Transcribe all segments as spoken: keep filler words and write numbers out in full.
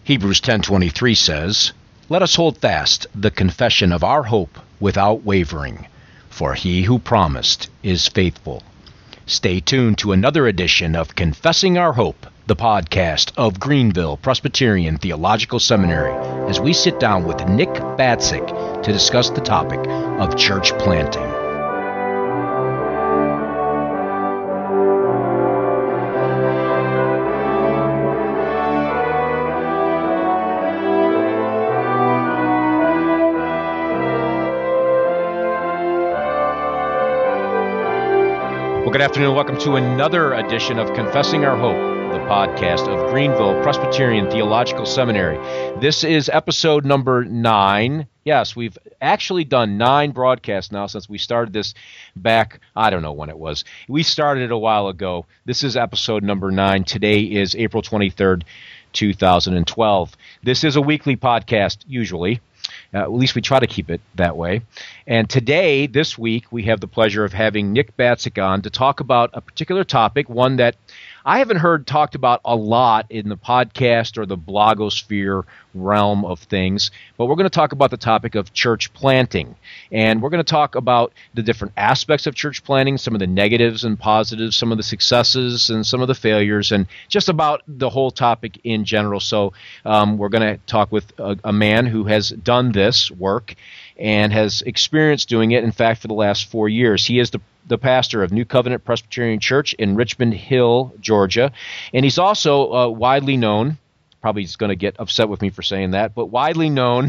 Hebrews ten twenty-three says, "Let us hold fast the confession of our hope without wavering, for he who promised is faithful." Stay tuned to another edition of Confessing Our Hope, the podcast of Greenville Presbyterian Theological Seminary, as we sit down with Nick Batzik to discuss the topic of church planting. Well, good afternoon. Welcome to another edition of Confessing Our Hope, the podcast of Greenville Presbyterian Theological Seminary. This is episode number nine. Yes, we've actually done nine broadcasts now since we started this back, I don't know when it was. We started it a while ago. This is episode number nine. Today is April twenty-third, two thousand twelve. This is a weekly podcast, usually. Uh, at least we try to keep it that way. And today, this week, we have the pleasure of having Nick Batzik on to talk about a particular topic, one that I haven't heard talked about a lot in the podcast or the blogosphere realm of things, but we're going to talk about the topic of church planting. And we're going to talk about the different aspects of church planting, some of the negatives and positives, some of the successes and some of the failures, and just about the whole topic in general. So um, we're going to talk with a, a man who has done this work and has experienced doing it, in fact, for the last four years. He is the the pastor of New Covenant Presbyterian Church in Richmond Hill, Georgia. And he's also uh, widely known, probably he's going to get upset with me for saying that, but widely known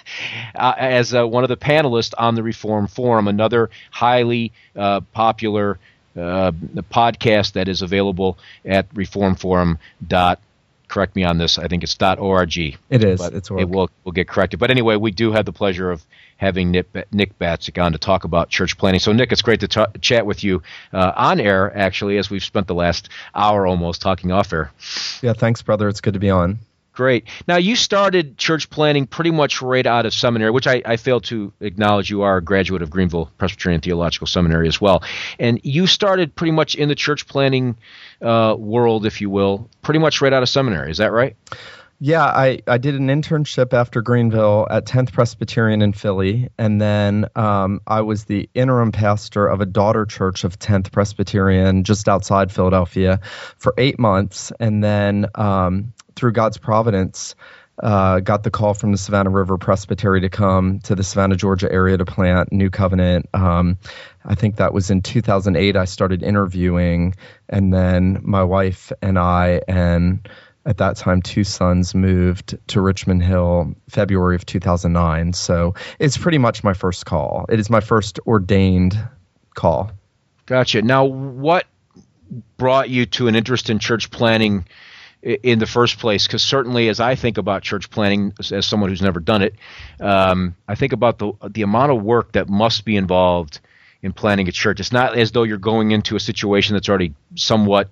uh, as uh, one of the panelists on the Reform Forum, another highly uh, popular uh, podcast that is available at reform forum dot com. Correct me on this. I think it's .org. It is. But it's org. It will will get corrected. But anyway, we do have the pleasure of having Nick, Nick Batzik on to talk about church planting. So, Nick, it's great to t- chat with you uh, on air, actually, as we've spent the last hour almost talking off air. Yeah, thanks, brother. It's good to be on. Great. Now, you started church planting pretty much right out of seminary, which I, I failed to acknowledge. You are a graduate of Greenville Presbyterian Theological Seminary as well. And you started pretty much in the church planting uh, world, if you will, pretty much right out of seminary. Is that right? Yeah, I, I did an internship after Greenville at tenth Presbyterian in Philly, and then um, I was the interim pastor of a daughter church of tenth Presbyterian just outside Philadelphia for eight months, and then um, through God's providence, uh, got the call from the Savannah River Presbytery to come to the Savannah, Georgia area to plant New Covenant. Um, I think that was in two thousand eight I started interviewing, and then my wife and I and at that time, two sons moved to Richmond Hill February of two thousand nine. So it's pretty much my first call. It is my first ordained call. Gotcha. Now, what brought you to an interest in church planting in the first place? Because certainly as I think about church planting, as, as someone who's never done it, um, I think about the the amount of work that must be involved in planting a church. It's not as though you're going into a situation that's already somewhat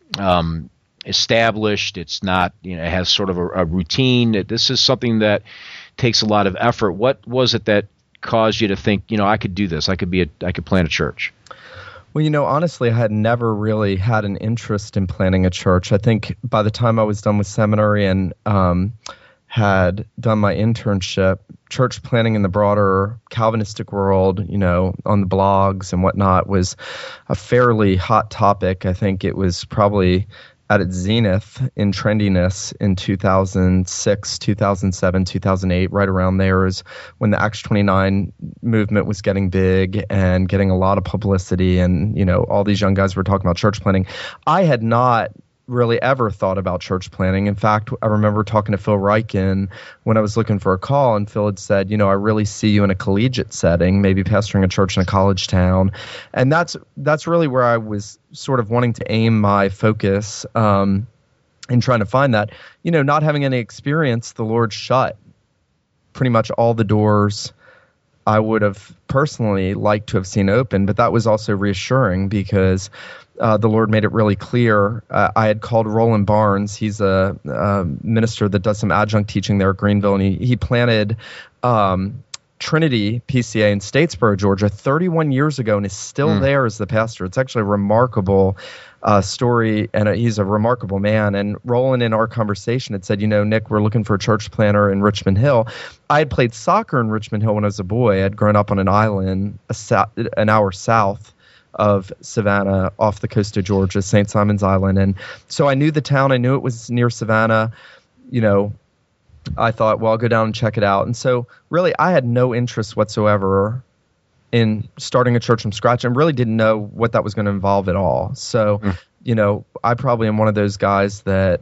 um established. It's not, you know, it has sort of a, a routine. This is something that takes a lot of effort. What was it that caused you to think, you know, I could do this? I could be a, I could plant a church. Well, you know, honestly, I had never really had an interest in planting a church. I think by the time I was done with seminary and um, had done my internship, church planting in the broader Calvinistic world, you know, on the blogs and whatnot, was a fairly hot topic. I think it was probably at its zenith in trendiness in two thousand six, two thousand seven, two thousand eight, right around there is when the Acts twenty-nine movement was getting big and getting a lot of publicity, and, you know, all these young guys were talking about church planting. I had not really ever thought about church planting. In fact, I remember talking to Phil Ryken when I was looking for a call, and Phil had said, you know, I really see you in a collegiate setting, maybe pastoring a church in a college town. And that's that's really where I was sort of wanting to aim my focus um, in trying to find that. You know, not having any experience, the Lord shut pretty much all the doors I would have personally liked to have seen open, but that was also reassuring because Uh, the Lord made it really clear. Uh, I had called Roland Barnes. He's a, a minister that does some adjunct teaching there at Greenville, and he, he planted um, Trinity P C A in Statesboro, Georgia, thirty-one years ago, and is still mm. there as the pastor. It's actually a remarkable uh, story, and a, he's a remarkable man. And Roland, in our conversation, had said, you know, Nick, we're looking for a church planter in Richmond Hill. I had played soccer in Richmond Hill when I was a boy. I had grown up on an island a sa- an hour south of Savannah off the coast of Georgia, Saint Simon's Island. And so I knew the town. I knew it was near Savannah. You know, I thought, well, I'll go down and check it out. And so really I had no interest whatsoever in starting a church from scratch and really didn't know what that was going to involve at all. So, mm. you know, I probably am one of those guys that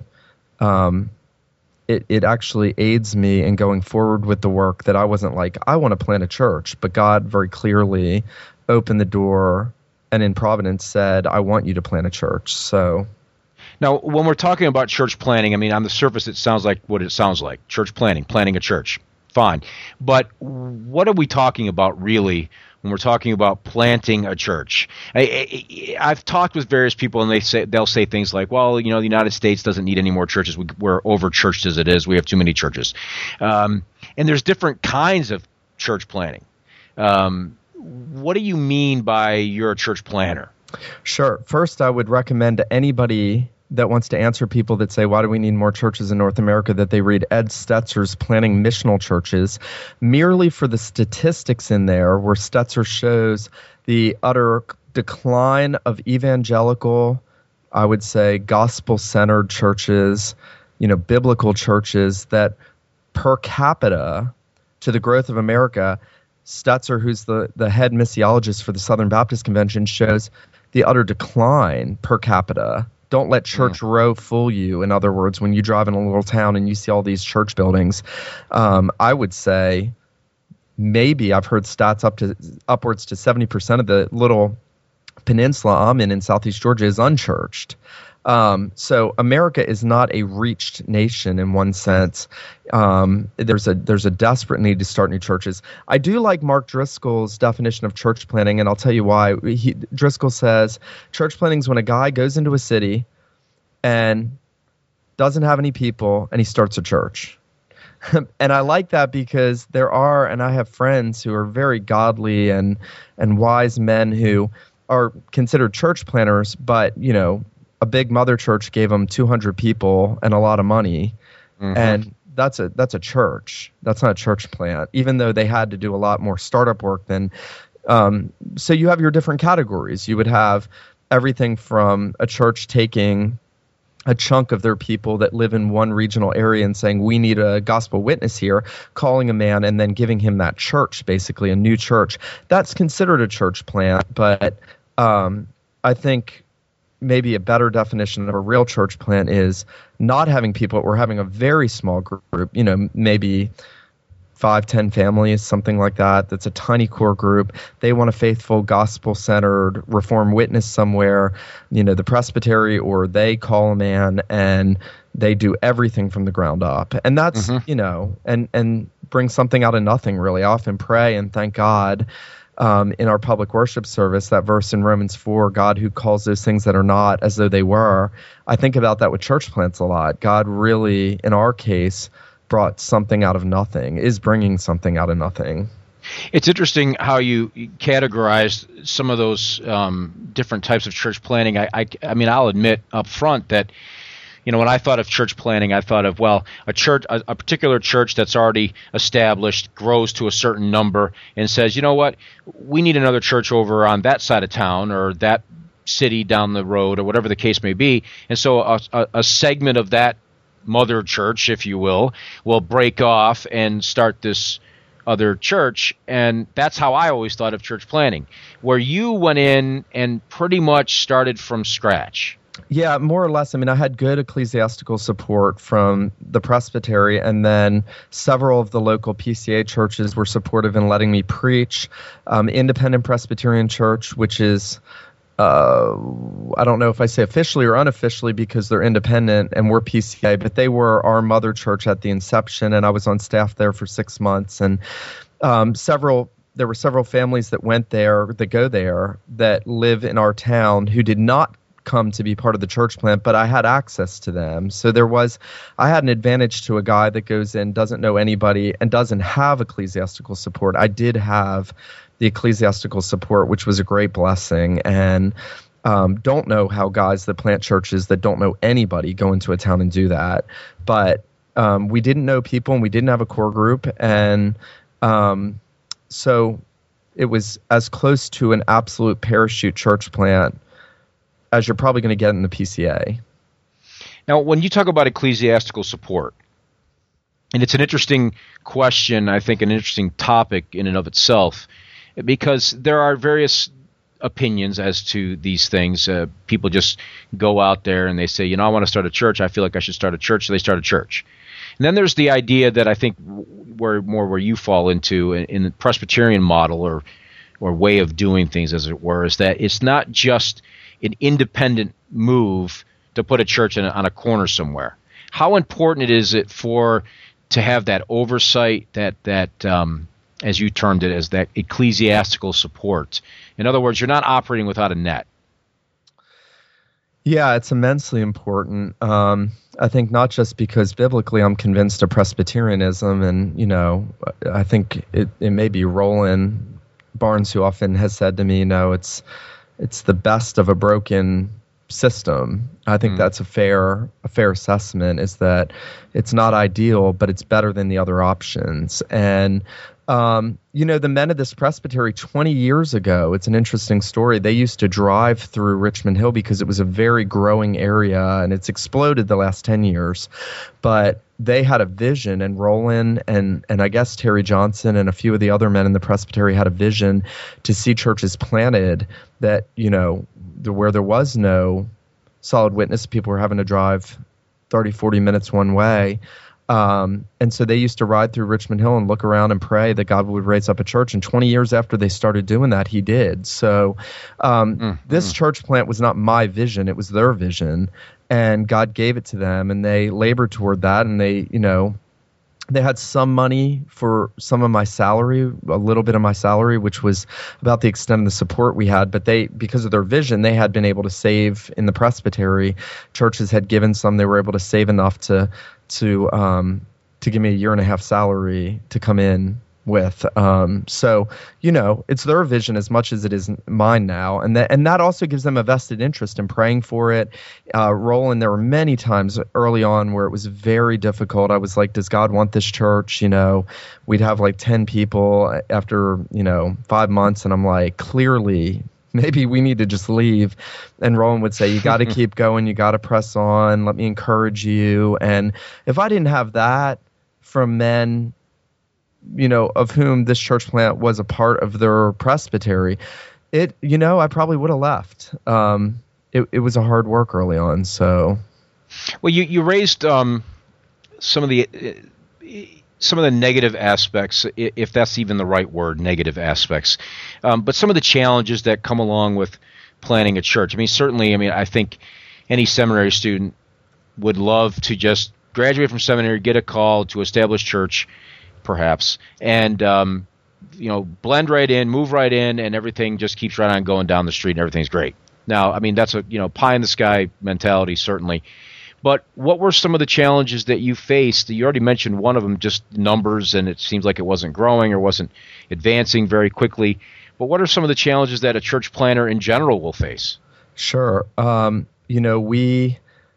um, it, it actually aids me in going forward with the work, that I wasn't like, I want to plant a church, but God very clearly opened the door and in Providence said, I want you to plant a church. So now, when we're talking about church planting, I mean, on the surface, it sounds like what it sounds like, church planting, planting a church. Fine. But what are we talking about really when we're talking about planting a church? I, I, I've talked with various people, and they say, they'll say things like, well, you know, the United States doesn't need any more churches. We, we're over-churched as it is. We have too many churches. Um, and there's different kinds of church planting. Um, what do you mean by you're a church planter? Sure. First, I would recommend to anybody that wants to answer people that say, why do we need more churches in North America, that they read Ed Stetzer's Planting Missional Churches, merely for the statistics in there, where Stetzer shows the utter decline of evangelical, I would say, gospel-centered churches, you know, biblical churches, that per capita to the growth of America, Stetzer, who's the, the head missiologist for the Southern Baptist Convention, shows the utter decline per capita. Don't let Church mm. Row fool you. In other words, when you drive in a little town and you see all these church buildings, um, I would say maybe I've heard stats up to upwards to seventy percent of the little peninsula I'm in in Southeast Georgia is unchurched. Um, so America is not a reached nation in one sense. Um, there's a there's a desperate need to start new churches. I do like Mark Driscoll's definition of church planting, and I'll tell you why. He, Driscoll says church planting is when a guy goes into a city and doesn't have any people, and he starts a church. And I like that because there are, and I have friends who are very godly and and wise men who are considered church planters, but you know, a big mother church gave them two hundred people and a lot of money, mm-hmm. and that's a that's a church. That's not a church plant, even though they had to do a lot more startup work than. Um, so you have your different categories. You would have everything from a church taking a chunk of their people that live in one regional area and saying, we need a gospel witness here, calling a man and then giving him that church, basically a new church. That's considered a church plant, but um, I think maybe a better definition of a real church plant is not having people or having a very small group, you know, maybe five, ten families, something like that. That's a tiny core group. They want a faithful, gospel-centered, reform witness somewhere, you know, the presbytery, or they call a man and they do everything from the ground up. And that's, mm-hmm. you know, and, and bring something out of nothing, really. I often pray and thank God Um, in our public worship service, that verse in Romans four, God who calls those things that are not as though they were. I think about that with church plants a lot. God really, in our case, brought something out of nothing, is bringing something out of nothing. It's interesting how you categorized some of those um, different types of church planting. I, I, I mean, I'll admit up front that, you know, when I thought of church planting, I thought of, well, a church, a, a particular church that's already established, grows to a certain number and says, you know what, we need another church over on that side of town or that city down the road or whatever the case may be. And so a, a, a segment of that mother church, if you will, will break off and start this other church. And that's how I always thought of church planting, where you went in and pretty much started from scratch. Yeah, more or less. I mean, I had good ecclesiastical support from the presbytery, and then several of the local P C A churches were supportive in letting me preach. Um, Independent Presbyterian Church, which is, uh, I don't know if I say officially or unofficially because they're independent and we're P C A, but they were our mother church at the inception, and I was on staff there for six months. And um, several there were several families that went there, that go there, that live in our town who did not come to be part of the church plant, but I had access to them. So there was, I had an advantage to a guy that goes in, doesn't know anybody, and doesn't have ecclesiastical support. I did have the ecclesiastical support, which was a great blessing. And um, don't know how guys that plant churches that don't know anybody go into a town and do that. But um, we didn't know people, and we didn't have a core group. And um, so it was as close to an absolute parachute church plant as you're probably going to get in the P C A. Now, when you talk about ecclesiastical support, and it's an interesting question, I think an interesting topic in and of itself, because there are various opinions as to these things. Uh, people just go out there and they say, you know, I want to start a church. I feel like I should start a church. So they start a church. And then there's the idea that I think where more where you fall into in, in the Presbyterian model or or way of doing things, as it were, is that it's not just an independent move to put a church in a, on a corner somewhere. How important it is it for to have that oversight, that that um, as you termed it, as that ecclesiastical support? In other words, you're not operating without a net. Yeah, it's immensely important. Um, I think not just because biblically I'm convinced of Presbyterianism, and, you know, I think it, it may be Roland Barnes who often has said to me, you know, it's it's the best of a broken system. I think mm. that's a fair a fair assessment, is that it's not ideal, but it's better than the other options. And Um, you know, the men of this presbytery twenty years ago, it's an interesting story. They used to drive through Richmond Hill because it was a very growing area, and it's exploded the last ten years. But they had a vision, and Roland and, and I guess Terry Johnson and a few of the other men in the presbytery had a vision to see churches planted that, you know, the, where there was no solid witness, people were having to drive thirty, forty minutes one way. Um, and so they used to ride through Richmond Hill and look around and pray that God would raise up a church. And twenty years after they started doing that, he did. So um, mm, this mm. church plant was not my vision. It was their vision. And God gave it to them, and they labored toward that. And they, you know, they had some money for some of my salary, a little bit of my salary, which was about the extent of the support we had. But they, because of their vision, they had been able to save in the presbytery. Churches had given some. They were able to save enough to to um, to give me a year and a half salary to come in with. Um, so, you know, it's their vision as much as it is mine now. And that, and that also gives them a vested interest in praying for it. Uh, Roland, there were many times early on where it was very difficult. I was like, does God want this church? You know, we'd have like ten people after, you know, five months. And I'm like, clearly, maybe we need to just leave. And Roland would say, you got to keep going. You got to press on. Let me encourage you. And if I didn't have that from men, you know, of whom this church plant was a part of their presbytery, it, you know, I probably would have left. Um, it, it was a hard work early on. So, well, you, you raised um, some of the uh, some of the negative aspects, if that's even the right word, negative aspects, um, but some of the challenges that come along with planning a church. I mean, certainly, I mean, I think any seminary student would love to just graduate from seminary, get a call to establish church, perhaps, and um, you know, blend right in, move right in, and everything just keeps right on going down the street, and everything's great. Now, I mean, that's a you know pie in the sky mentality, certainly. But what were some of the challenges that you faced? You already mentioned one of them, just numbers, and it seems like it wasn't growing or wasn't advancing very quickly. But what are some of the challenges that a church planner in general will face? Sure. Um, you know, we.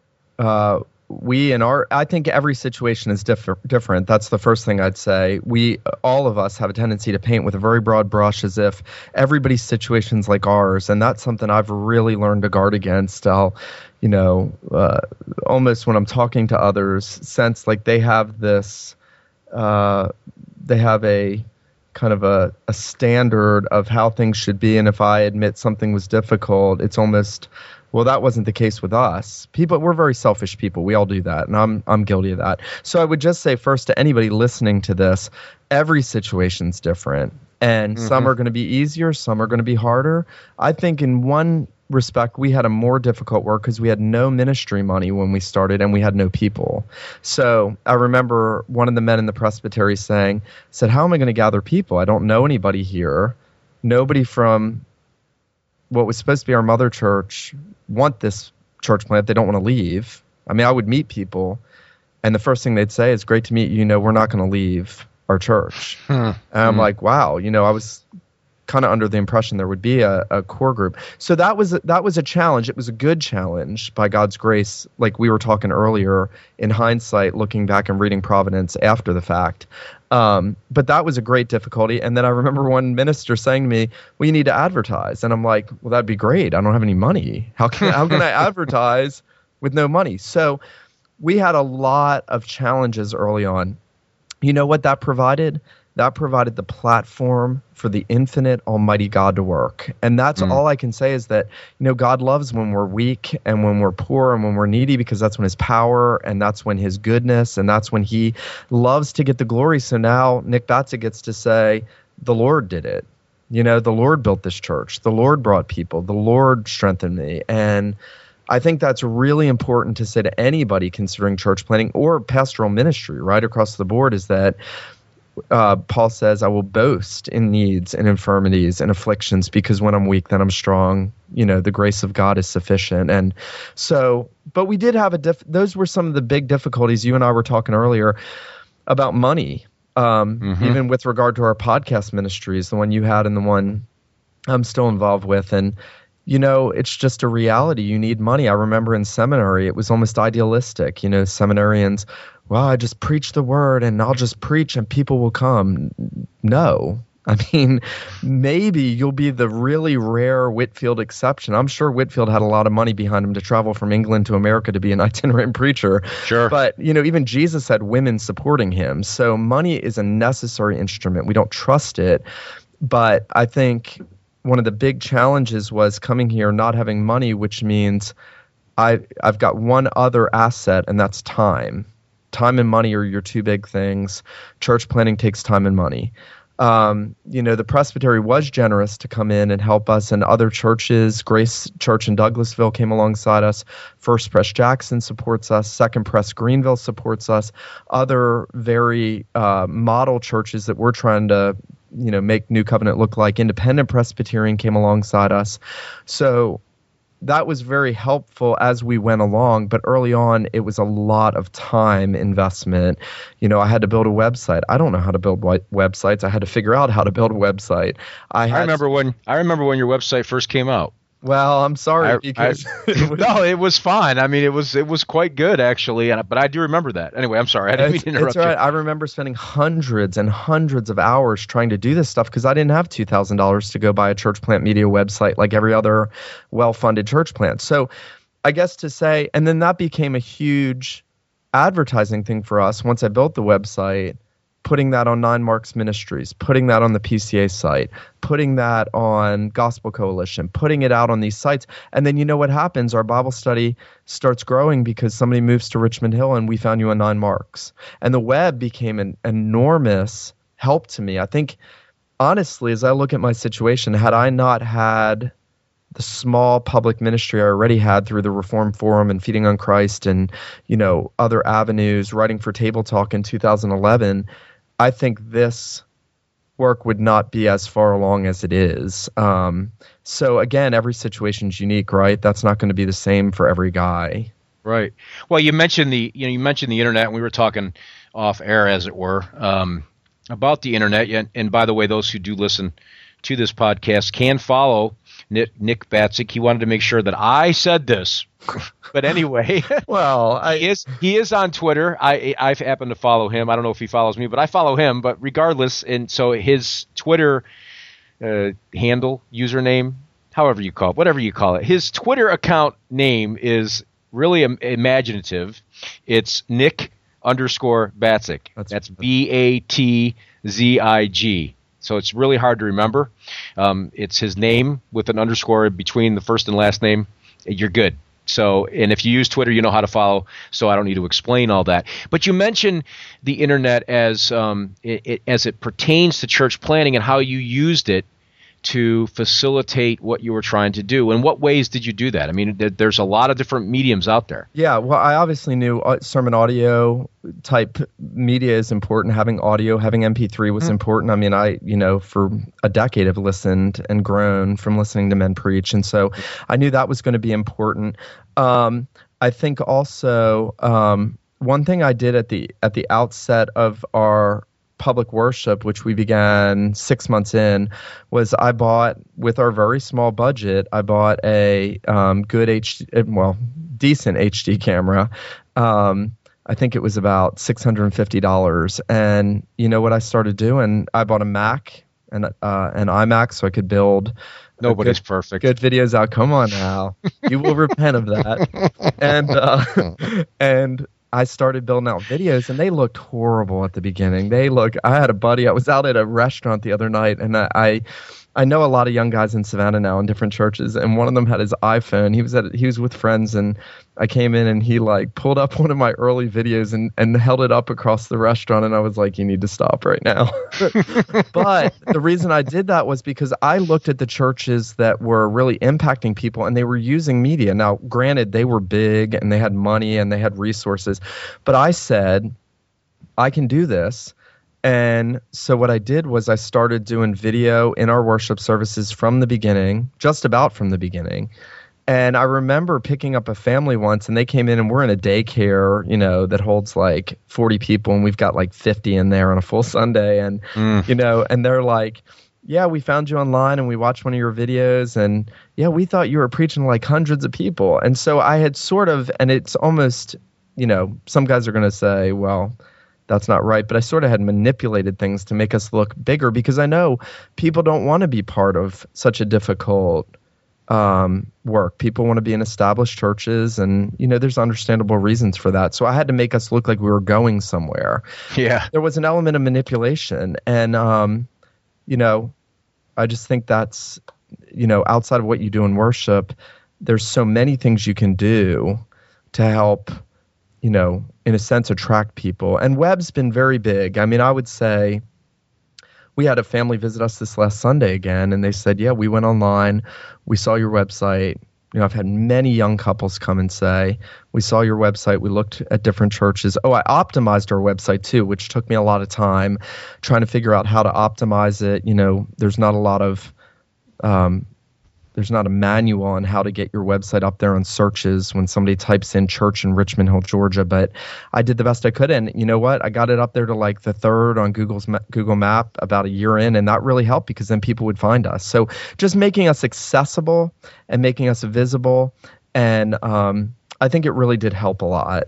Uh, We in our, I think every situation is diff- different. That's the first thing I'd say. We, all of us have a tendency to paint with a very broad brush as if everybody's situation's like ours. And that's something I've really learned to guard against. I'll, you know, uh, almost when I'm talking to others, sense like they have this, uh, they have a kind of a, a standard of how things should be. And if I admit something was difficult, it's almost, well, that wasn't the case with us. People, we're very selfish people. We all do that, and I'm I'm guilty of that. So I would just say first to anybody listening to this, every situation's different, and mm-hmm. some are going to be easier, some are going to be harder. I think in one respect, we had a more difficult work because we had no ministry money when we started, and we had no people. So I remember one of the men in the presbytery saying, said, how am I going to gather people? I don't know anybody here. Nobody from what was supposed to be our mother church want this church plant. They don't want to leave. I mean, I would meet people, and the first thing they'd say is, "Great to meet you. You know, we're not going to leave our church." Hmm. And I'm hmm. like, wow, you know, I was kind of under the impression there would be a, a core group. So that was that was a challenge. It was a good challenge by God's grace, like we were talking earlier, in hindsight, looking back and reading Providence after the fact. Um, but that was a great difficulty. And then I remember one minister saying to me, well, you need to advertise. And I'm like, well, that'd be great. I don't have any money. How can, how can I advertise with no money? So we had a lot of challenges early on. You know what that provided? That provided the platform for the infinite almighty God to work. And that's mm. all I can say is that, you know, God loves when we're weak and when we're poor and when we're needy, because that's when his power and that's when his goodness and that's when he loves to get the glory. So now Nick Batzik gets to say, the Lord did it. You know, the Lord built this church. The Lord brought people. The Lord strengthened me. And I think that's really important to say to anybody considering church planting or pastoral ministry right across the board, is that Uh, Paul says, I will boast in needs and infirmities and afflictions, because when I'm weak, then I'm strong. You know, the grace of God is sufficient. And so, but we did have a, diff- those were some of the big difficulties. You and I were talking earlier about money, um, mm-hmm. even with regard to our podcast ministries, the one you had and the one I'm still involved with. And, you know, it's just a reality. You need money. I remember in seminary, it was almost idealistic. You know, seminarians, well, I just preach the word and I'll just preach and people will come. No. I mean, maybe you'll be the really rare Whitefield exception. I'm sure Whitefield had a lot of money behind him to travel from England to America to be an itinerant preacher. Sure. But, you know, even Jesus had women supporting him. So money is a necessary instrument. We don't trust it. But I think one of the big challenges was coming here not having money, which means I, I've got one other asset, and that's time. Time and money are your two big things. Church planting takes time and money. Um, you know, the presbytery was generous to come in and help us, and other churches, Grace Church in Douglasville came alongside us. First Press Jackson supports us. Second Press Greenville supports us. Other very uh, model churches that we're trying to, you know, make New Covenant look like, Independent Presbyterian came alongside us. So that was very helpful as we went along, but early on, it was a lot of time investment. You know, I had to build a website. I don't know how to build websites. I had to figure out how to build a website. I, had I remember when I remember when your website first came out. Well, I'm sorry I, because I, it was, no, it was fine. I mean, it was it was quite good actually, and but I do remember that. Anyway, I'm sorry. I didn't mean to interrupt it's right. you. I remember spending hundreds and hundreds of hours trying to do this stuff because I didn't have two thousand dollars to go buy a church plant media website like every other well-funded church plant. So, I guess to say, and then that became a huge advertising thing for us once I built the website. Putting that on Nine Marks Ministries, putting that on the P C A site, putting that on Gospel Coalition, putting it out on these sites. And then you know what happens? Our Bible study starts growing because somebody moves to Richmond Hill and we found you on Nine Marks. And the web became an enormous help to me. I think, honestly, as I look at my situation, had I not had the small public ministry I already had through the Reform Forum and Feeding on Christ and, you know, other avenues, writing for Table Talk in two thousand eleven, I think this work would not be as far along as it is. Um, so again, every situation is unique, right? That's not going to be the same for every guy. Right. Well, you mentioned the you know you mentioned the internet, and we were talking off air, as it were, um, about the internet. And, and by the way, those who do listen to this podcast can follow Nick, Nick Batzik. He wanted to make sure that I said this. But anyway, well, I, he is he is on Twitter. I I happen to follow him. I don't know if he follows me, but I follow him. But regardless, and so his Twitter uh, handle, username, however you call it, whatever you call it, his Twitter account name is really im- imaginative. It's Nick underscore Batzik. That's, That's B A T Z I G. So it's really hard to remember. Um, it's his name with an underscore between the first and last name. You're good. So, and if you use Twitter, you know how to follow, so I don't need to explain all that. But you mentioned the internet as um, it, it, as it pertains to church planting and how you used it to facilitate what you were trying to do? In what ways did you do that? I mean, there's a lot of different mediums out there. Yeah, well, I obviously knew sermon audio type media is important. Having audio, having M P three was mm-hmm. important. I mean, I, you know, for a decade have listened and grown from listening to men preach. And so I knew that was going to be important. Um, I think also um, one thing I did at the at the outset of our public worship, which we began six months in, was I bought, with our very small budget, I bought a um, good H D, well, decent H D camera. Um, I think it was about six hundred fifty dollars. And you know what I started doing? I bought a Mac and uh, an iMac so I could build Nobody's good, perfect. Good videos out. Come on now. You will repent of that. And uh, and I started building out videos, and they looked horrible at the beginning. They look. I had a buddy. I was out at a restaurant the other night, and I, I, I know a lot of young guys in Savannah now in different churches, and one of them had his iPhone. He was at. He was with friends, and I came in, and he like pulled up one of my early videos and and held it up across the restaurant, and I was like, "You need to stop right now." But the reason I did that was because I looked at the churches that were really impacting people, and they were using media. Now, granted, they were big, and they had money, and they had resources, but I said, I can do this. And so what I did was I started doing video in our worship services from the beginning, just about from the beginning. And I remember picking up a family once, and they came in, and we're in a daycare, you know, that holds like forty people, and we've got like fifty in there on a full Sunday. And, mm. you know, and they're like, yeah, we found you online, and we watched one of your videos, and yeah, we thought you were preaching to like hundreds of people. And so I had sort of, and it's almost, you know, some guys are going to say, well, that's not right. But I sort of had manipulated things to make us look bigger, because I know people don't want to be part of such a difficult um, work. People want to be in established churches, and, you know, there's understandable reasons for that. So I had to make us look like we were going somewhere. Yeah. There was an element of manipulation. And, um, you know, I just think that's, you know, outside of what you do in worship, there's so many things you can do to help, you know, in a sense, attract people. And web's been very big. I mean, I would say we had a family visit us this last Sunday again, and they said, yeah, we went online, we saw your website. You know, I've had many young couples come and say, we saw your website, we looked at different churches. Oh, I optimized our website too, which took me a lot of time trying to figure out how to optimize it. You know, there's not a lot of, um, there's not a manual on how to get your website up there on searches when somebody types in church in Richmond Hill, Georgia. But I did the best I could. And you know what? I got it up there to like the third on Google's Google Map about a year in. And that really helped, because then people would find us. So just making us accessible and making us visible. And um, I think it really did help a lot.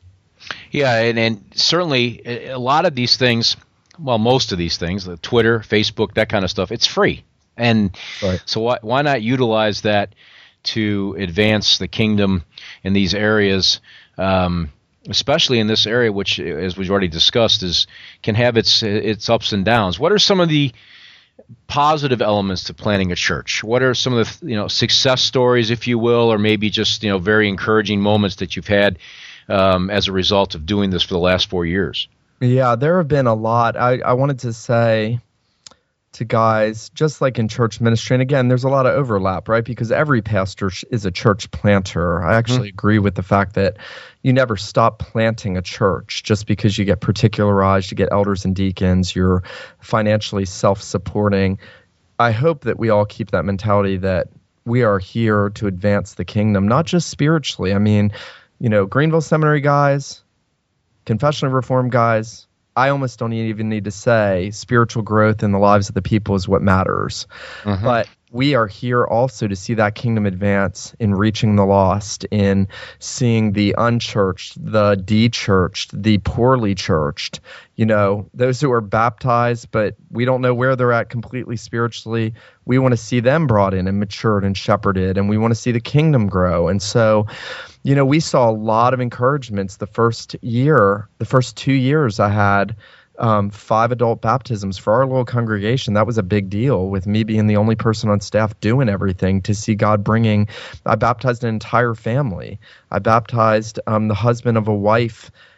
Yeah. And, and certainly a lot of these things, well, most of these things, the Twitter, Facebook, that kind of stuff, it's free. And right. so why, why not utilize that to advance the kingdom in these areas, um, especially in this area, which, as we've already discussed, is can have its its ups and downs. What are some of the positive elements to planning a church? What are some of the you know success stories, if you will, or maybe just you know very encouraging moments that you've had um, as a result of doing this for the last four years? Yeah, there have been a lot. I, I wanted to say to guys, just like in church ministry, and again, there's a lot of overlap, right? Because every pastor is a church planter. I actually mm-hmm. agree with the fact that you never stop planting a church just because you get particularized, you get elders and deacons, you're financially self-supporting. I hope that we all keep that mentality that we are here to advance the kingdom, not just spiritually. I mean, you know, Greenville Seminary guys, Confessionally Reformed guys, I almost don't even need to say spiritual growth in the lives of the people is what matters. Mm-hmm. But we are here also to see that kingdom advance in reaching the lost, in seeing the unchurched, the de-churched, the poorly churched, you know, those who are baptized, but we don't know where they're at completely spiritually. We want to see them brought in and matured and shepherded, and we want to see the kingdom grow. And so, you know, we saw a lot of encouragements the first year, the first two years I had um, five adult baptisms for our little congregation. That was a big deal, with me being the only person on staff doing everything, to see God bringing. I baptized an entire family. I baptized um, the husband of a wife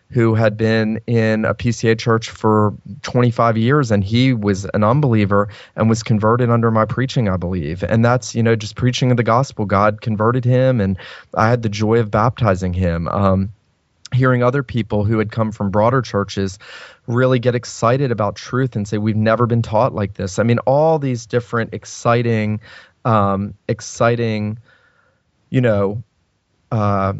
who had been in a P C A church for twenty-five years, and he was an unbeliever and was converted under my preaching, I believe. And that's, you know, just preaching of the gospel. God converted him, and I had the joy of baptizing him. Um, hearing other people who had come from broader churches really get excited about truth and say, we've never been taught like this. I mean, all these different exciting, um, exciting, you know, uh,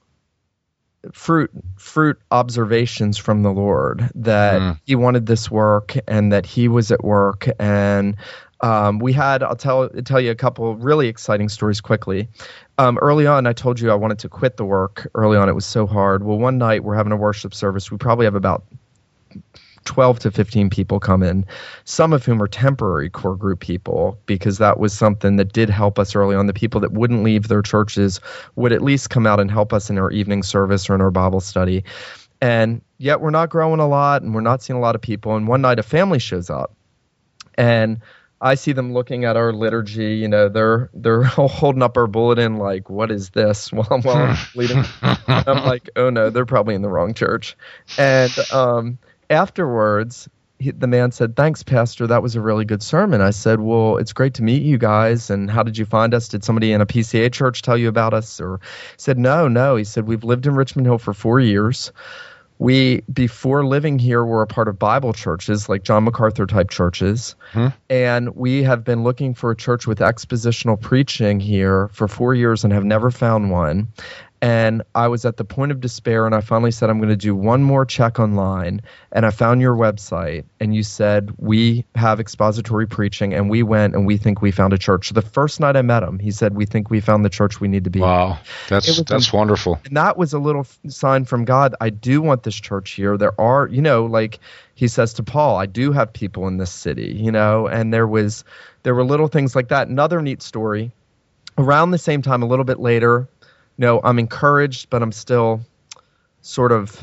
fruit fruit observations from the Lord that mm. he wanted this work and that he was at work. And um, we had, I'll tell tell you a couple really exciting stories quickly. Um, early on, I told you I wanted to quit the work. Early on, it was so hard. Well, one night we're having a worship service. We probably have about twelve to fifteen people come in, some of whom are temporary core group people, because that was something that did help us early on. The people that wouldn't leave their churches would at least come out and help us in our evening service or in our Bible study. And yet we're not growing a lot, and we're not seeing a lot of people. And one night a family shows up, and I see them looking at our liturgy. You know, they're they're holding up our bulletin like, what is this? While I'm, while I'm leading. I'm like, oh no, they're probably in the wrong church. And um afterwards, he, the man said, thanks, Pastor. That was a really good sermon. I said, well, it's great to meet you guys. And how did you find us? Did somebody in a P C A church tell you about us? Or he said, no, no. He said, we've lived in Richmond Hill for four years. We, before living here, were a part of Bible churches, like John MacArthur type churches. Hmm. And we have been looking for a church with expositional preaching here for four years and have never found one. And I was at the point of despair, and I finally said, I'm going to do one more check online. And I found your website, and you said, we have expository preaching, and we went, and we think we found a church. The first night I met him, he said, we think we found the church we need to be. Wow, that's that's a, wonderful. And that was a little sign from God. I do want this church here. There are, you know, like he says to Paul, I do have people in this city, you know, and there was, there were little things like that. Another neat story, around the same time, a little bit later, no, I'm encouraged, but I'm still sort of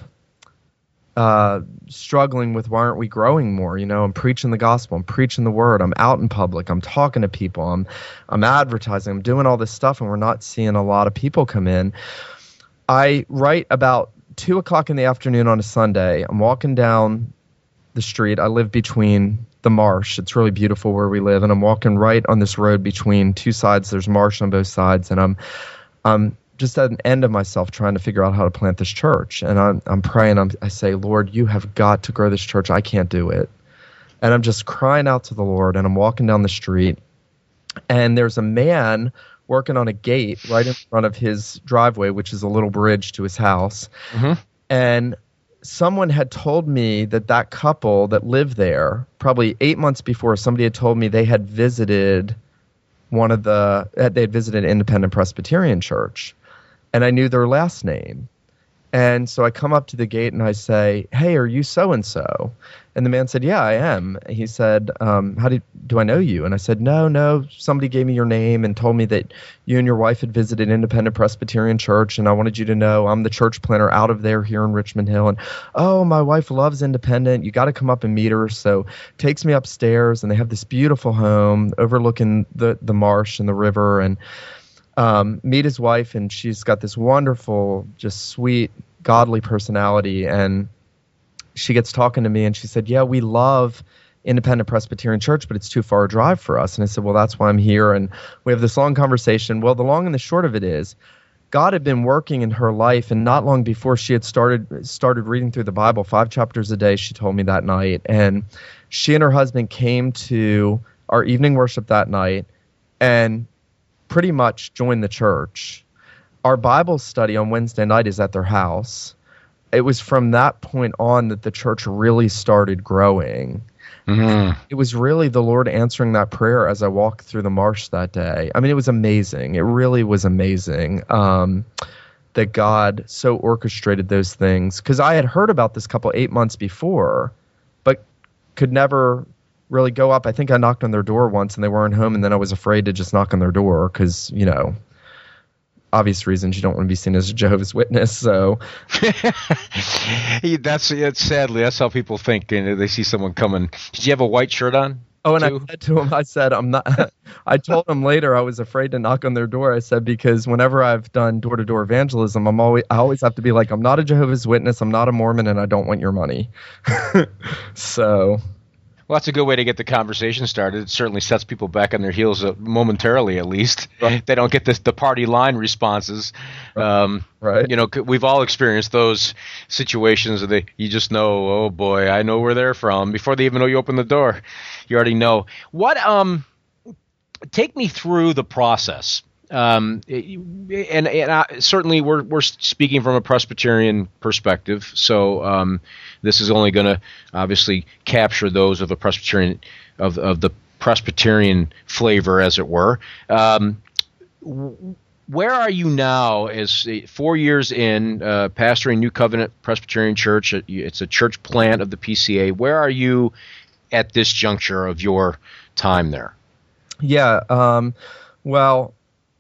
uh, struggling with why aren't we growing more? You know, I'm preaching the gospel, I'm preaching the word, I'm out in public, I'm talking to people, I'm I'm advertising, I'm doing all this stuff, and we're not seeing a lot of people come in. I write about two o'clock in the afternoon on a Sunday. I'm walking down the street. I live between the marsh. It's really beautiful where we live, and I'm walking right on this road between two sides. There's marsh on both sides, and I'm I'm just at an end of myself trying to figure out how to plant this church. And I'm, I'm praying. I'm, I say, Lord, you have got to grow this church. I can't do it. And I'm just crying out to the Lord, and I'm walking down the street, and there's a man working on a gate right in front of his driveway, which is a little bridge to his house. Mm-hmm. And someone had told me that that couple that lived there, probably eight months before, somebody had told me they had visited one of the, they had visited an Independent Presbyterian church. And I knew their last name. And so I come up to the gate and I say, hey, are you so-and-so? And the man said, yeah, I am. He said, um, how do, do I know you? And I said, no, no, somebody gave me your name and told me that you and your wife had visited Independent Presbyterian Church, and I wanted you to know I'm the church planter out of there here in Richmond Hill. And, oh, my wife loves Independent. You got to come up and meet her. So takes me upstairs, and they have this beautiful home overlooking the, the marsh and the river, and Um, meet his wife, and she's got this wonderful, just sweet, godly personality. And she gets talking to me, and she said, yeah, we love Independent Presbyterian Church, but it's too far a drive for us. And I said, well, that's why I'm here. And we have this long conversation. Well, the long and the short of it is, God had been working in her life, and not long before she had started started reading through the Bible, five chapters a day, she told me that night. And she and her husband came to our evening worship that night, and pretty much joined the church. Our Bible study on Wednesday night is at their house. It was from that point on that the church really started growing. Mm-hmm. It was really the Lord answering that prayer as I walked through the marsh that day. I mean, it was amazing. It really was amazing um, that God so orchestrated those things. Because I had heard about this couple eight months before, but could never really go up. I think I knocked on their door once and they weren't home, and then I was afraid to just knock on their door because, you know, obvious reasons you don't want to be seen as a Jehovah's Witness. So that's it's sadly that's how people think, and they see someone coming. Did you have a white shirt on? Oh, and too? I said to him, I said, I'm not, I told him later I was afraid to knock on their door. I said, because whenever I've done door-to-door evangelism, I'm always, I always have to be like, I'm not a Jehovah's Witness, I'm not a Mormon, and I don't want your money. So... Well, that's a good way to get the conversation started. It certainly sets people back on their heels uh, momentarily, at least. Right. They don't get this, the party line responses. Um, right. You know, we've all experienced those situations that they, you just know, oh boy, I know where they're from. Before they even know you open the door, you already know. What? Um, take me through the process. Um, and and I, certainly we're we're speaking from a Presbyterian perspective, so um, this is only going to obviously capture those of a Presbyterian of of the Presbyterian flavor, as it were. Um, where are you now? As four years in, uh, pastoring New Covenant Presbyterian Church, it's a church plant of the P C A. Where are you at this juncture of your time there? Yeah. Um, well.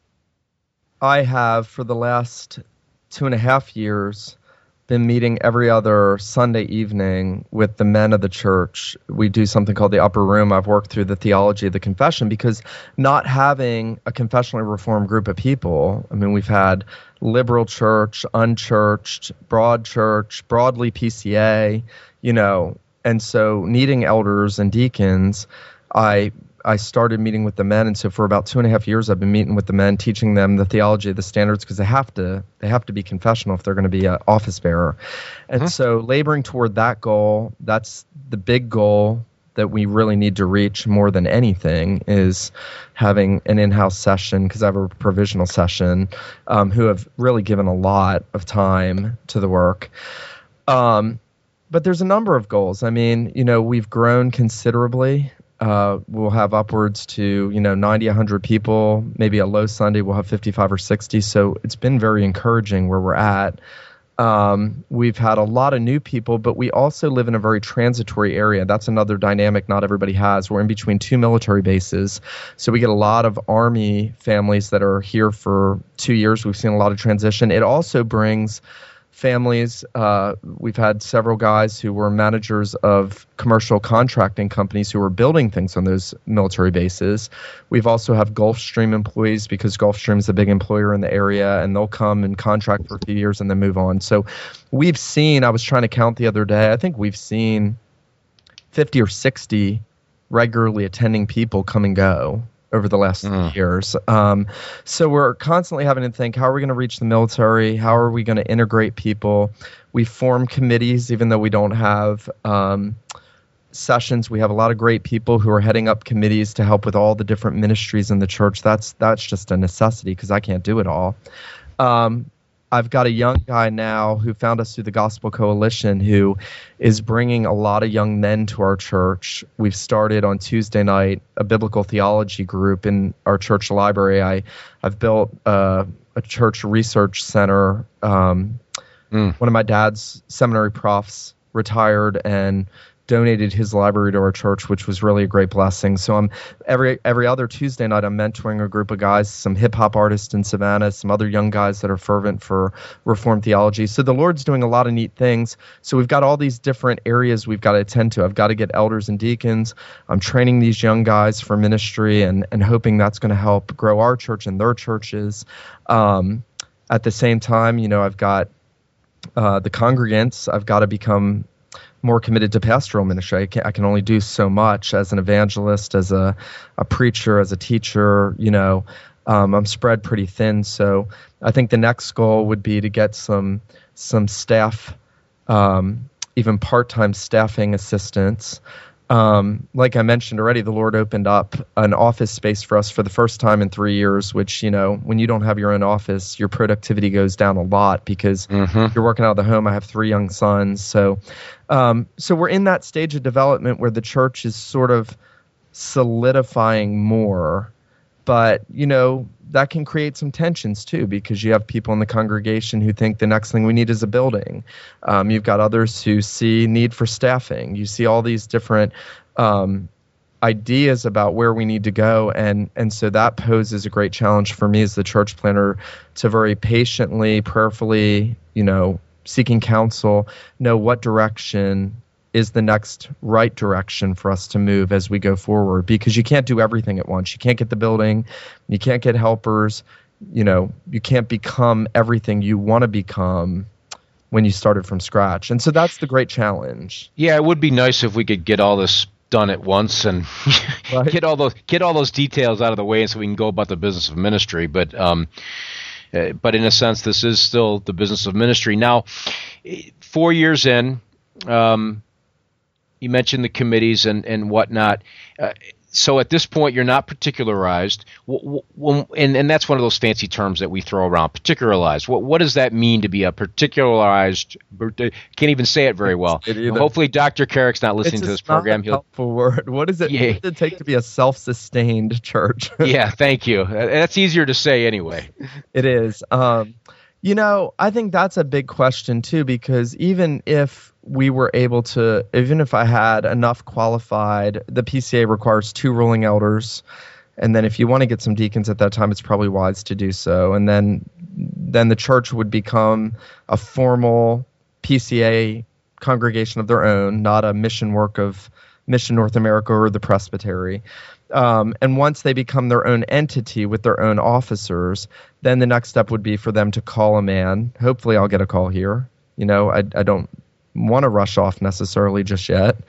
I have, for the last two and a half years, been meeting every other Sunday evening with the men of the church. We do something called the Upper Room. I've worked through the theology of the confession, because not having a confessionally reformed group of people, I mean, we've had liberal church, unchurched, broad church, broadly P C A, you know, and so needing elders and deacons, I I started meeting with the men, and so for about two and a half years, I've been meeting with the men, teaching them the theology of the standards, because they have to they have to be confessional if they're going to be an office bearer. And mm-hmm. so laboring toward that goal, that's the big goal that we really need to reach more than anything, is having an in-house session, because I have a provisional session, um, who have really given a lot of time to the work. Um, but there's a number of goals. I mean, you know, we've grown considerably. Uh, we'll have upwards to, you know, ninety, one hundred people. Maybe a low Sunday we'll have fifty-five or sixty. So it's been very encouraging where we're at. Um, we've had a lot of new people, but we also live in a very transitory area. That's another dynamic not everybody has. We're in between two military bases. So we get a lot of Army families that are here for two years. We've seen a lot of transition. It also brings families. Uh, we've had several guys who were managers of commercial contracting companies who were building things on those military bases. We've also have Gulfstream employees, because Gulfstream is a big employer in the area, and they'll come and contract for a few years and then move on. So we've seen, I was trying to count the other day, I think we've seen fifty or sixty regularly attending people come and go over the last mm. years. Um, so we're constantly having to think, how are we going to reach the military? How are we going to integrate people? We form committees, even though we don't have um, sessions. We have a lot of great people who are heading up committees to help with all the different ministries in the church. That's that's just a necessity, because I can't do it all. Um, I've got a young guy now who found us through the Gospel Coalition, who is bringing a lot of young men to our church. We've started on Tuesday night a biblical theology group in our church library. I, I've built uh, a church research center. Um, mm. One of my dad's seminary profs retired and donated his library to our church, which was really a great blessing. So I'm every every other Tuesday night, I'm mentoring a group of guys, some hip hop artists in Savannah, some other young guys that are fervent for Reformed theology. So the Lord's doing a lot of neat things. So we've got all these different areas we've got to attend to. I've got to get elders and deacons. I'm training these young guys for ministry, and and hoping that's going to help grow our church and their churches. Um, at the same time, you know, I've got uh, the congregants. I've got to become more committed to pastoral ministry. I can, I can only do so much as an evangelist, as a, a preacher, as a teacher. You know, um, I'm spread pretty thin. So I think the next goal would be to get some some staff, um, even part-time staffing assistants. Um, like I mentioned already, the Lord opened up an office space for us for the first time in three years, which, you know, when you don't have your own office, your productivity goes down a lot, because mm-hmm. you're working out of the home. I have three young sons. So, um, so we're in that stage of development where the church is sort of solidifying more, but, you know, that can create some tensions too, because you have people in the congregation who think the next thing we need is a building. Um, you've got others who see need for staffing. You see all these different um, ideas about where we need to go, and and so that poses a great challenge for me as the church planner to very patiently, prayerfully, you know, seeking counsel, know what direction is the next right direction for us to move as we go forward, because you can't do everything at once. You can't get the building, you can't get helpers, you know, you can't become everything you want to become when you started from scratch. And so that's the great challenge. Yeah, it would be nice if we could get all this done at once and right. get all those get all those details out of the way so we can go about the business of ministry. But um, uh, but in a sense, this is still the business of ministry. Now, four years in, um, you mentioned the committees and and whatnot. Uh, So at this point, you're not particularized, and, and that's one of those fancy terms that we throw around, particularized. What, what does that mean to be a particularized? Can't even say it very well. It Hopefully Doctor Carrick's not listening to this program. It's a helpful word. What does it, yeah. what does it take to be a self-sustained church? Yeah, thank you. That's easier to say anyway. It is. Um, you know, I think that's a big question too, because even if we were able to, even if I had enough qualified, the P C A requires two ruling elders. And then if you want to get some deacons at that time, it's probably wise to do so. And then, then the church would become a formal P C A congregation of their own, not a mission work of Mission North America or the Presbytery. Um, and once they become their own entity with their own officers, then the next step would be for them to call a man. Hopefully I'll get a call here. You know, I, I don't want to rush off necessarily just yet.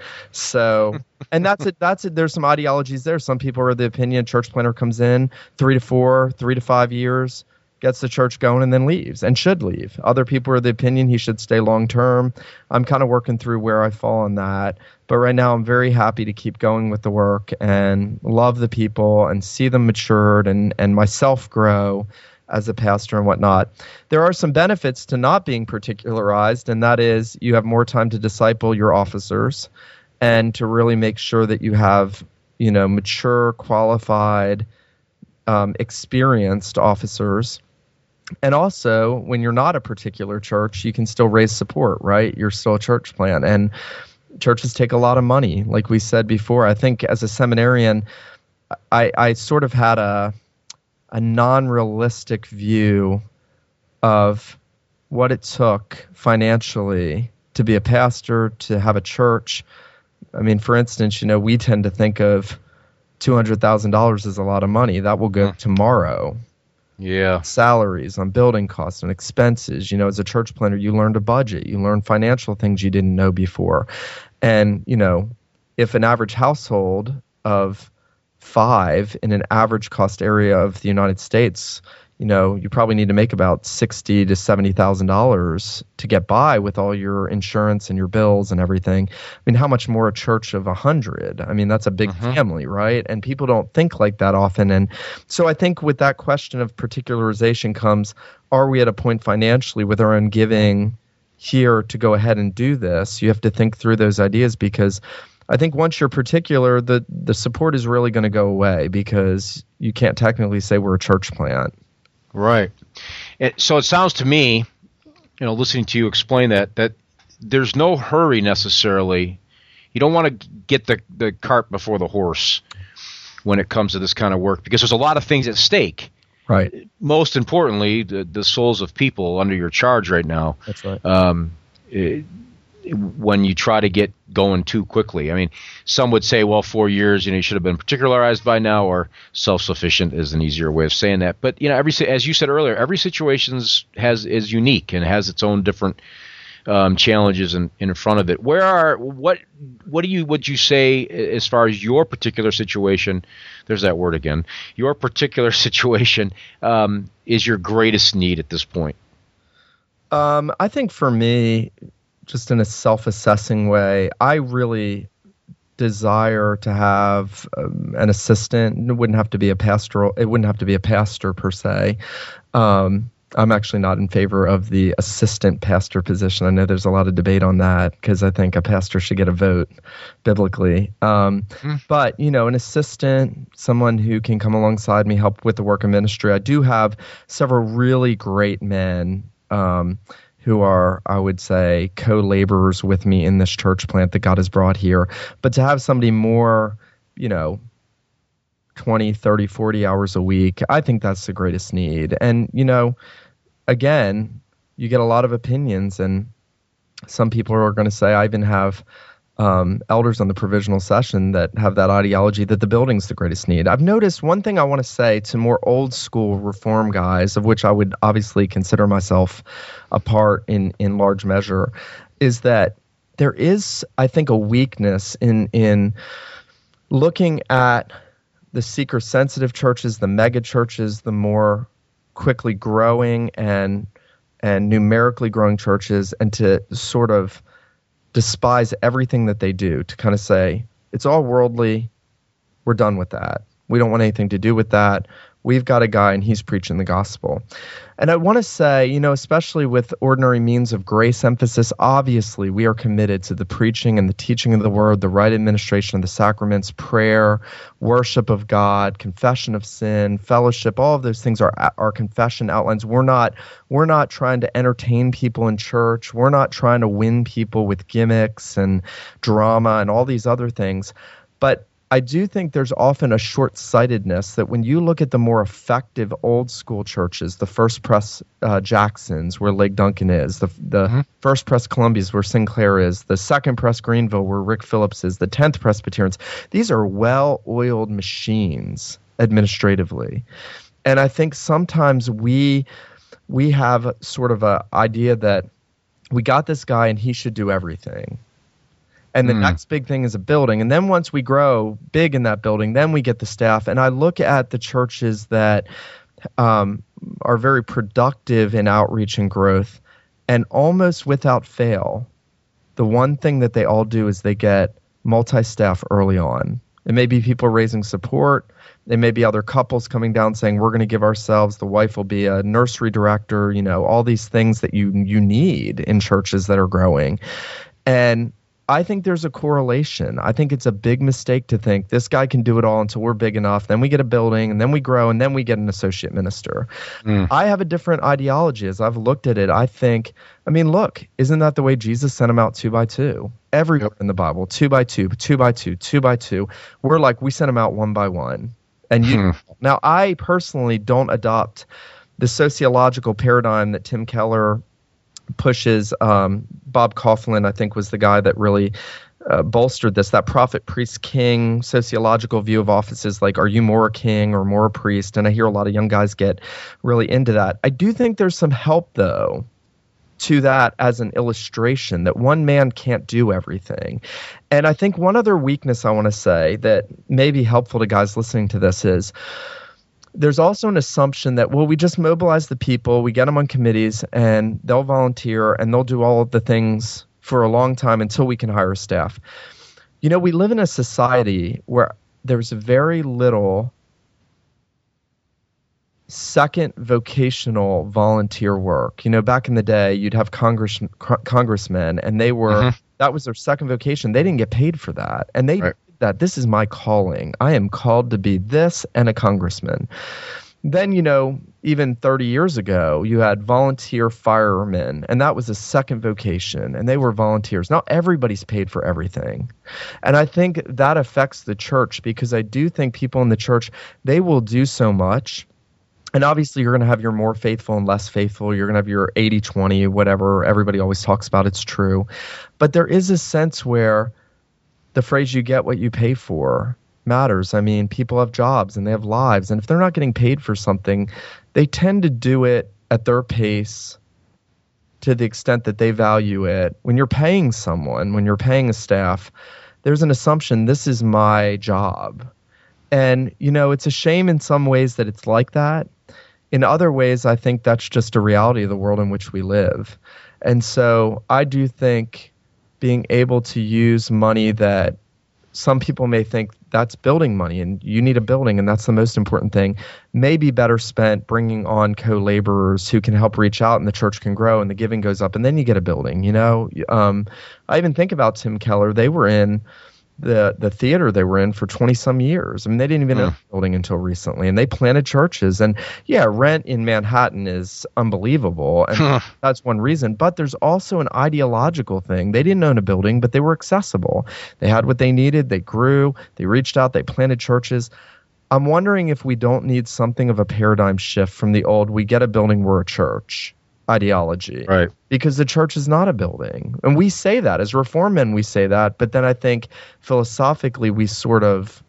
So, and that's it. That's it. There's some ideologies there. Some people are of the opinion church planter comes in three to four, three to five years, gets the church going and then leaves and should leave. Other people are of the opinion he should stay long term. I'm kind of working through where I fall on that. But right now I'm very happy to keep going with the work and love the people and see them matured and, and myself grow as a pastor and whatnot. There are some benefits to not being particularized, and that is you have more time to disciple your officers and to really make sure that you have, you know, mature, qualified, um, experienced officers. And also, when you're not a particular church, you can still raise support, right? You're still a church plant, and churches take a lot of money. Like we said before, I think as a seminarian, I, I sort of had a a non-realistic view of what it took financially to be a pastor, to have a church. I mean, for instance, you know, we tend to think of two hundred thousand dollars as a lot of money. That will go yeah. tomorrow. Yeah. Salaries on building costs and expenses. You know, as a church planter, you learn to budget. You learn financial things you didn't know before. And, you know, if an average household of five in an average cost area of the United States, you know, you probably need to make about sixty to seventy thousand dollars to get by with all your insurance and your bills and everything. I mean, how much more a church of a hundred? I mean, that's a big uh-huh. family, right? And people don't think like that often. And so I think with that question of particularization comes, are we at a point financially with our own giving here to go ahead and do this? You have to think through those ideas, because I think once you're particular, the, the support is really going to go away, because you can't technically say we're a church plant. Right. It, so it sounds to me, you know, listening to you explain that, that there's no hurry necessarily. You don't want to get the, the cart before the horse when it comes to this kind of work, because there's a lot of things at stake. Right. Most importantly, the, the souls of people under your charge right now. That's right. Um, it, when you try to get going too quickly. I mean, some would say, well, four years, you know, you should have been particularized by now, or self-sufficient is an easier way of saying that. But, you know, every, as you said earlier, every situation has is unique and has its own different um, challenges in, in front of it. Where are, what, what do you, would you say as far as your particular situation, there's that word again, your particular situation um, is your greatest need at this point? Um, I think for me, just in a self-assessing way, I really desire to have um, an assistant. It wouldn't have to be a pastoral. It wouldn't have to be a pastor per se. Um, I'm actually not in favor of the assistant pastor position. I know there's a lot of debate on that, because I think a pastor should get a vote biblically. Um, mm. But, you know, an assistant, someone who can come alongside me, help with the work of ministry. I do have several really great men um, who are, I would say, co-laborers with me in this church plant that God has brought here. But to have somebody more, you know, twenty, thirty, forty hours a week, I think that's the greatest need. And, you know, again, you get a lot of opinions, and some people are going to say, I even have um, elders on the provisional session that have that ideology that the building's the greatest need. I've noticed one thing I want to say to more old school reform guys, of which I would obviously consider myself a part in, in large measure, is that there is, I think, a weakness in in looking at the seeker-sensitive churches, the mega churches, the more quickly growing and and numerically growing churches, and to sort of despise everything that they do, to kind of say, it's all worldly, we're done with that. We don't want anything to do with that. We've got a guy and he's preaching the gospel. And I want to say, you know, especially with ordinary means of grace emphasis, obviously we are committed to the preaching and the teaching of the word, the right administration of the sacraments, prayer, worship of God, confession of sin, fellowship. All of those things are our confession outlines. We're not we're not trying to entertain people in church. We're not trying to win people with gimmicks and drama and all these other things. But I do think there's often a short-sightedness that when you look at the more effective old school churches, the First Press uh, Jacksons, where Lake Duncan is, the the mm-hmm. First Press Columbia's, where Sinclair is, the Second Press Greenville, where Rick Phillips is, the Tenth Presbyterians, these are well-oiled machines administratively. And I think sometimes we we have sort of an idea that we got this guy and he should do everything. And the mm. next big thing is a building. And then once we grow big in that building, then we get the staff. And I look at the churches that um, are very productive in outreach and growth, and almost without fail, the one thing that they all do is they get multi-staff early on. It may be people raising support. It may be other couples coming down saying, we're going to give ourselves, the wife will be a nursery director, you know, all these things that you you need in churches that are growing. And I think there's a correlation. I think it's a big mistake to think this guy can do it all until we're big enough. Then we get a building, and then we grow, and then we get an associate minister. Mm. I have a different ideology. As I've looked at it, I think, I mean, look, isn't that the way Jesus sent them out two by two? Everywhere yep. in the Bible, two by two, two by two, two by two. We're like, we sent them out one by one. And you, hmm. Now, I personally don't adopt the sociological paradigm that Tim Keller pushes. um, Bob Kauflin, I think, was the guy that really uh, bolstered this, that prophet, priest, king sociological view of offices, like, are you more a king or more a priest? And I hear a lot of young guys get really into that. I do think there's some help, though, to that as an illustration that one man can't do everything. And I think one other weakness I want to say that may be helpful to guys listening to this is, there's also an assumption that, well, we just mobilize the people, we get them on committees, and they'll volunteer, and they'll do all of the things for a long time until we can hire staff. You know, we live in a society where there's very little second vocational volunteer work. You know, back in the day, you'd have Congress, congressmen, and they were, mm-hmm. that was their second vocation. They didn't get paid for that. And they right. that this is my calling. I am called to be this and a congressman. Then, you know, even thirty years ago, you had volunteer firemen, and that was a second vocation, and they were volunteers. Now everybody's paid for everything. And I think that affects the church, because I do think people in the church, they will do so much. And obviously, you're going to have your more faithful and less faithful. You're going to have your eighty twenty, whatever everybody always talks about. It's true. But there is a sense where the phrase "you get what you pay for" matters. I mean, people have jobs and they have lives. And if they're not getting paid for something, they tend to do it at their pace to the extent that they value it. When you're paying someone, when you're paying a staff, there's an assumption, this is my job. And, you know, it's a shame in some ways that it's like that. In other ways, I think that's just a reality of the world in which we live. And so I do think being able to use money that some people may think that's building money and you need a building and that's the most important thing, may be better spent bringing on co-laborers who can help reach out and the church can grow and the giving goes up and then you get a building. You know, um, I even think about Tim Keller. They were in the the theater they were in for twenty some years. I mean, they didn't even have a building until recently, and they planted churches. And yeah, rent in Manhattan is unbelievable, and that's one reason. But there's also an ideological thing. They didn't own a building, but they were accessible. They had what they needed. They grew. They reached out. They planted churches. I'm wondering if we don't need something of a paradigm shift from the old, we get a building, we're a church. ideology. Right. Because the church is not a building. And we say that. As Reformed men, we say that. But then I think philosophically we sort of,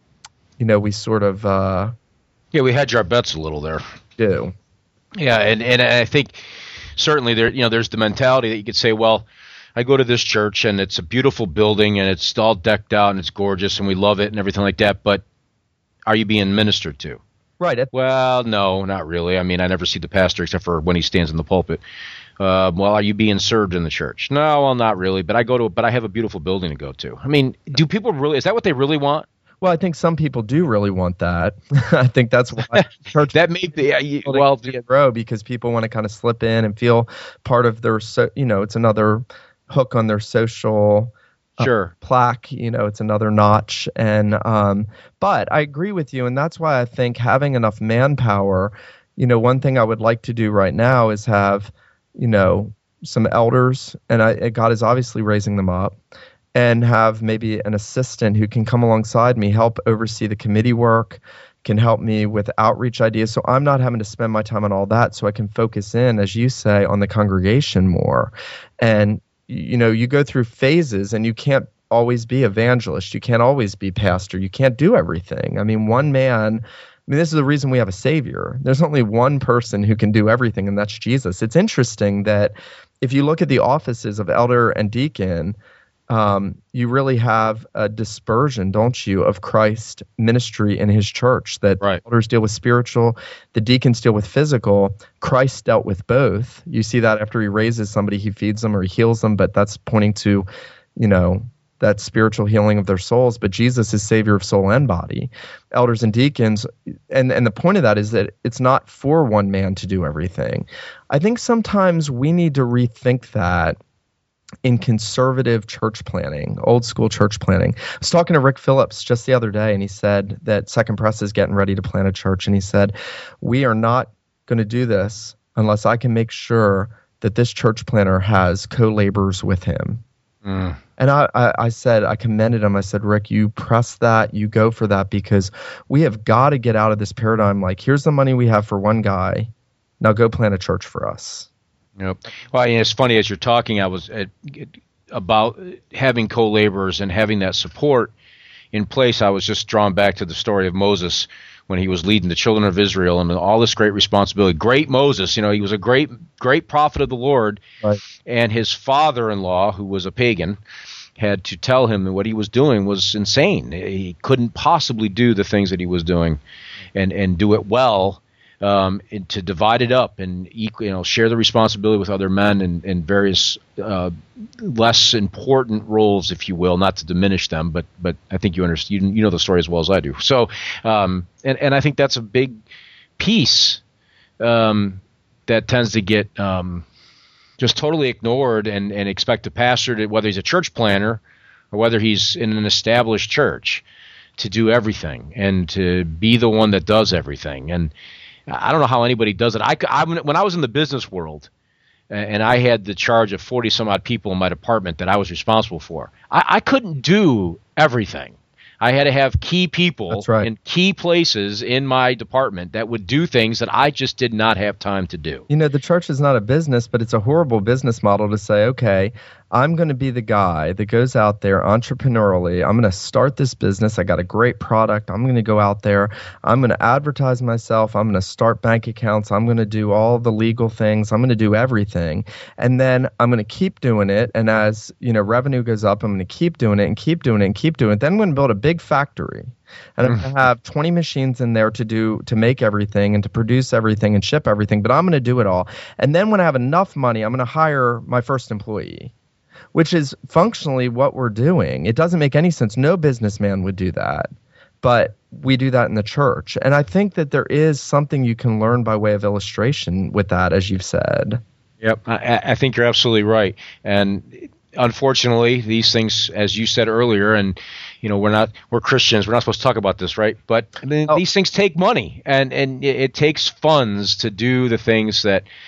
you know, we sort of uh, Yeah, we hedge our bets a little there. do. Yeah, and, and I think certainly there, you know, there's the mentality that you could say, well, I go to this church and it's a beautiful building and it's all decked out and it's gorgeous and we love it and everything like that, but are you being ministered to? Right. Well, no, not really. I mean, I never see the pastor except for when he stands in the pulpit. Uh, well, are you being served in the church? No, well, not really. But I go to, but I have a beautiful building to go to. I mean, do people really? Is that what they really want? Well, I think some people do really want that. I think that's why church that may be. Yeah, well, yeah. grow because people want to kind of slip in and feel part of their. So, you know, it's another hook on their social. Sure. Uh, plaque, you know, it's another notch. And, um, but I agree with you. And that's why I think having enough manpower, you know, one thing I would like to do right now is have, you know, some elders, and I, God is obviously raising them up, and have maybe an assistant who can come alongside me, help oversee the committee work, can help me with outreach ideas. So I'm not having to spend my time on all that. So I can focus in, as you say, on the congregation more. And, you know, you go through phases and you can't always be evangelist. You can't always be pastor. You can't do everything. I mean, one man, I mean, this is the reason we have a savior. There's only one person who can do everything, and that's Jesus. It's interesting that if you look at the offices of elder and deacon, um, you really have a dispersion, don't you, of Christ's ministry in his church, that right. elders deal with spiritual, the deacons deal with physical. Christ dealt with both. You see that after he raises somebody, he feeds them or he heals them, but that's pointing to, you know, that spiritual healing of their souls. But Jesus is savior of soul and body. Elders and deacons, and, and the point of that is that it's not for one man to do everything. I think sometimes we need to rethink that in conservative church planning, old school church planning. I was talking to Rick Phillips just the other day, and he said that Second Press is getting ready to plant a church. And he said, we are not going to do this unless I can make sure that this church planner has co-laborers with him. Mm. And I, I, I said, I commended him. I said, Rick, you press that, you go for that, because we have got to get out of this paradigm. Like, here's the money we have for one guy. Now go plant a church for us. Yep. Well, you know, it's funny as you're talking, I was at, about having co-laborers and having that support in place. I was just drawn back to the story of Moses when he was leading the children of Israel and all this great responsibility. Great Moses, you know, he was a great, great prophet of the Lord, right. And his father-in-law, who was a pagan, had to tell him that what he was doing was insane. He couldn't possibly do the things that he was doing, and and do it well. Um, and to divide it up and equal, you know, share the responsibility with other men in, in various uh, less important roles, if you will, not to diminish them, but but I think you understand, you, you know the story as well as I do. So, um, and and I think that's a big piece um, that tends to get um, just totally ignored, and and expect a pastor to, whether he's a church planner or whether he's in an established church, to do everything and to be the one that does everything. And I don't know how anybody does it. I, I, when I was in the business world and I had the charge of forty some odd people in my department that I was responsible for, I, I couldn't do everything. I had to have key people That's right. in key places in my department that would do things that I just did not have time to do. You know, the church is not a business, but it's a horrible business model to say, okay, I'm going to be the guy that goes out there entrepreneurially. I'm going to start this business. I got a great product. I'm going to go out there. I'm going to advertise myself. I'm going to start bank accounts. I'm going to do all the legal things. I'm going to do everything. And then I'm going to keep doing it. And as, you know, revenue goes up, I'm going to keep doing it and keep doing it and keep doing it. Then I'm going to build a big factory. And I'm going to have twenty machines in there to do, to make everything and to produce everything and ship everything. But I'm going to do it all. And then when I have enough money, I'm going to hire my first employee, which is functionally what we're doing. It doesn't make any sense. No businessman would do that, but we do that in the church. And I think that there is something you can learn by way of illustration with that, as you've said. Yep, I, I think you're absolutely right. And unfortunately, these things, as you said earlier, and you know, we're not we're Christians. We're not supposed to talk about this, right? But I mean, oh. these things take money, and and it, it takes funds to do the things that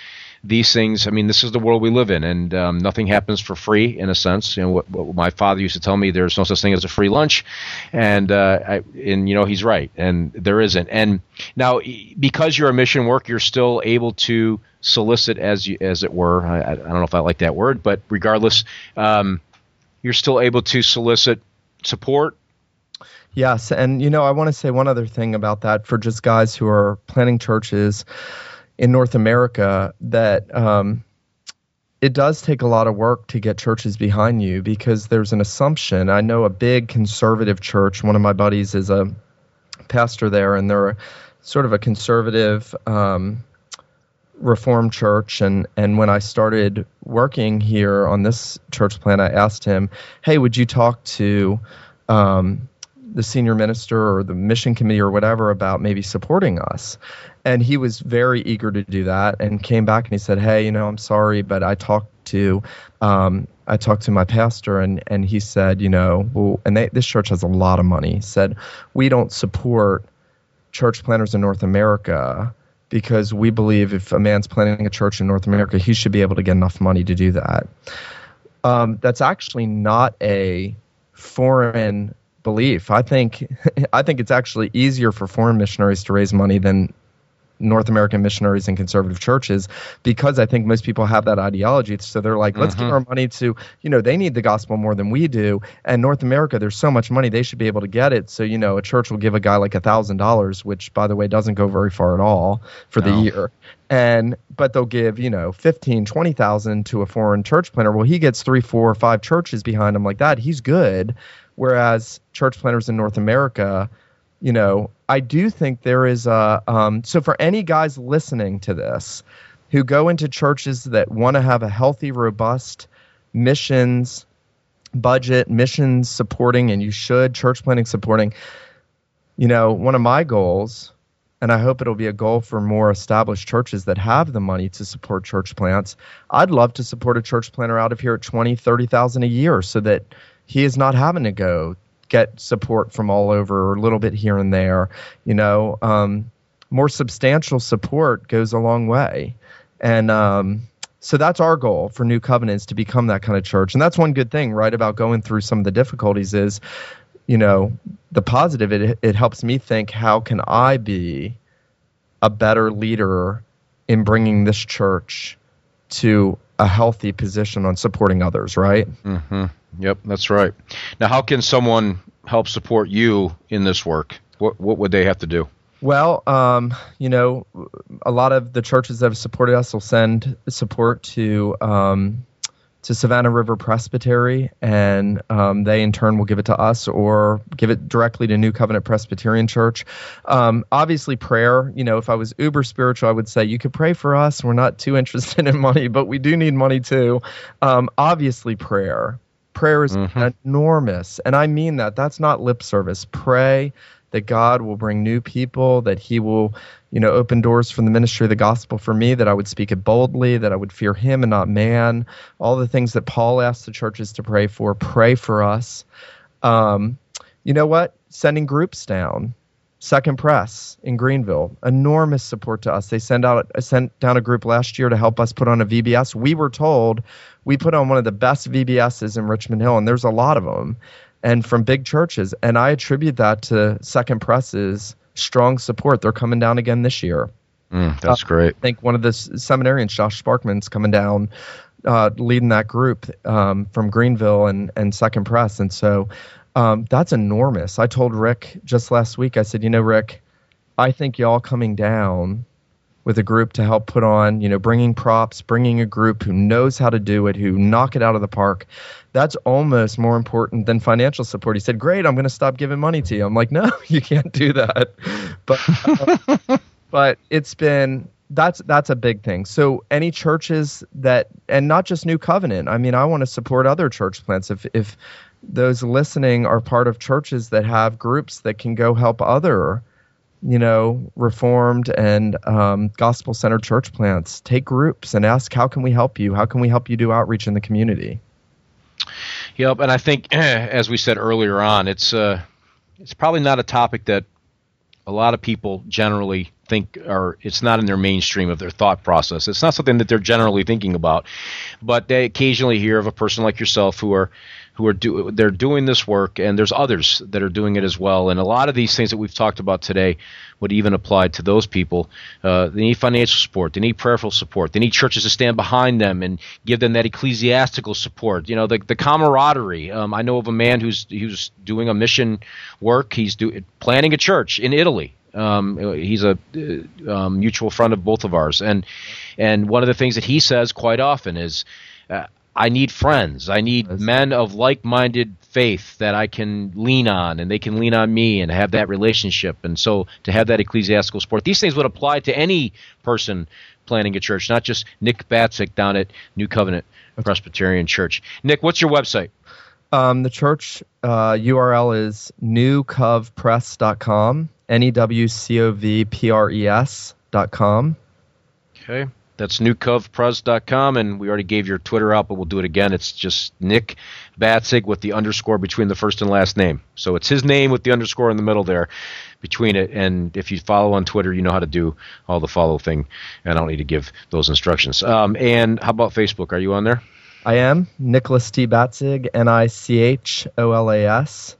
these things, I mean, this is the world we live in, and um, nothing happens for free in a sense. You know, what, what my father used to tell me, there's no such thing as a free lunch, and uh, I, and you know, he's right, and there isn't. And now, because you're a mission work, you're still able to solicit, as you, as it were. I, I don't know if I like that word, but regardless, um, you're still able to solicit support. Yes, and you know, I want to say one other thing about that for just guys who are planning churches in North America, that um, it does take a lot of work to get churches behind you, because there's an assumption. I know a big conservative church, one of my buddies is a pastor there, and they're sort of a conservative um, Reformed church, and, and when I started working here on this church plant, I asked him, hey, would you talk to um, the senior minister or the mission committee or whatever about maybe supporting us? And he was very eager to do that, and came back and he said, hey, you know, I'm sorry, but I talked to um, I talked to my pastor, and, and he said, you know, well, and they, this church has a lot of money. He said, we don't support church planners in North America because we believe if a man's planning a church in North America, he should be able to get enough money to do that. Um, that's actually not a foreign belief. I think I think it's actually easier for foreign missionaries to raise money than North American missionaries in conservative churches, because I think most people have that ideology. So they're like, let's mm-hmm. give our money to, you know, they need the gospel more than we do. And North America, there's so much money, they should be able to get it. So, you know, a church will give a guy like a thousand dollars, which, by the way, doesn't go very far at all for no. the year. And, but they'll give, you know, fifteen, twenty thousand to a foreign church planner. Well, he gets three, four, or five churches behind him like that. He's good. Whereas church planners in North America, you know, I do think there is a, um, so for any guys listening to this who go into churches that want to have a healthy, robust missions budget, missions supporting, and you should, church planning supporting, you know, one of my goals, and I hope it'll be a goal for more established churches that have the money to support church plants, I'd love to support a church planner out of here at twenty, thirty thousand a year, so that he is not having to go get support from all over, or a little bit here and there. You know, um, more substantial support goes a long way. And um, so that's our goal for New Covenants, to become that kind of church. And that's one good thing, right, about going through some of the difficulties is, you know, the positive, it, it helps me think, how can I be a better leader in bringing this church to a healthy position on supporting others, right? Mm-hmm. Yep, that's right. Now, how can someone help support you in this work? What what would they have to do? Well, um, you know, a lot of the churches that have supported us will send support to um, to Savannah River Presbytery, and um, they in turn will give it to us or give it directly to New Covenant Presbyterian Church. Um, obviously, prayer, you know, if I was uber spiritual, I would say you could pray for us. We're not too interested in money, but we do need money too. Um, obviously, prayer. Prayer is mm-hmm. enormous, and I mean that. That's not lip service. Pray that God will bring new people, that he will, you know, open doors from the ministry of the gospel for me, that I would speak it boldly, that I would fear him and not man. All the things that Paul asked the churches to pray for, pray for us. Um, you know what? Sending groups down. Second Press in Greenville, enormous support to us. They send out sent down a group last year to help us put on a V B S. We were told we put on one of the best V B S's in Richmond Hill, and there's a lot of them, and from big churches. And I attribute that to Second Press's strong support. They're coming down again this year. Mm, that's uh, great. I think one of the seminarians, Josh Sparkman's coming down, uh, leading that group um, from Greenville and, and Second Press. And so um, that's enormous. I told Rick just last week, I said, you know, Rick, I think y'all coming down with a group to help put on, you know, bringing props, bringing a group who knows how to do it, who knock it out of the park, that's almost more important than financial support. He said, great, I'm going to stop giving money to you. I'm like, no, you can't do that. But uh, but it's been, that's that's a big thing. So any churches that, and not just New Covenant, I mean, I want to support other church plants. If if those listening are part of churches that have groups that can go help other, you know, Reformed and um, gospel-centered church plants, take groups and ask, how can we help you? How can we help you do outreach in the community? Yep, and I think, as we said earlier on, it's uh, it's probably not a topic that a lot of people generally think, or it's not in their mainstream of their thought process. It's not something that they're generally thinking about, but they occasionally hear of a person like yourself who are who are do they're doing this work, and there's others that are doing it as well. And a lot of these things that we've talked about today would even apply to those people. Uh, they need financial support. They need prayerful support. They need churches to stand behind them and give them that ecclesiastical support. You know, the, the camaraderie. Um, I know of a man who's who's doing a mission work. He's do, planning a church in Italy. Um, he's a uh, um, mutual friend of both of ours. And, and one of the things that he says quite often is, uh, I need friends. I need That's men of like-minded faith that I can lean on, and they can lean on me and have that relationship. And so to have that ecclesiastical support, these things would apply to any person planning a church, not just Nick Batzik down at New Covenant Presbyterian Church. Nick, what's your website? Um, the church uh, U R L is new cov press dot com, N E W C O V P R E S dot com. Okay. That's new cov press dot com, and we already gave your Twitter out, but we'll do it again. It's just Nick Batzik with the underscore between the first and last name. So it's his name with the underscore in the middle there between it, and if you follow on Twitter, you know how to do all the follow thing, and I don't need to give those instructions. Um, and how about Facebook? Are you on there? I am. Nicholas T. Batzig, N I C H O L A S.